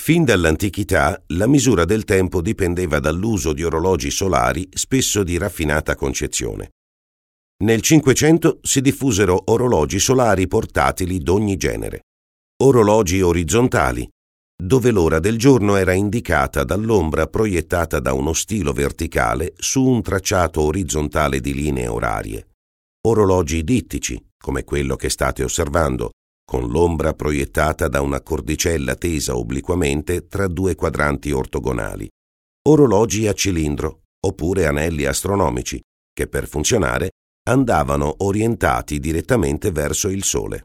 Fin dall'antichità la misura del tempo dipendeva dall'uso di orologi solari spesso di raffinata concezione. Nel Cinquecento si diffusero orologi solari portatili d'ogni genere. Orologi orizzontali, dove l'ora del giorno era indicata dall'ombra proiettata da uno stilo verticale su un tracciato orizzontale di linee orarie. Orologi dittici, come quello che state osservando, con l'ombra proiettata da una cordicella tesa obliquamente tra due quadranti ortogonali. Orologi a cilindro, oppure anelli astronomici, che per funzionare andavano orientati direttamente verso il Sole.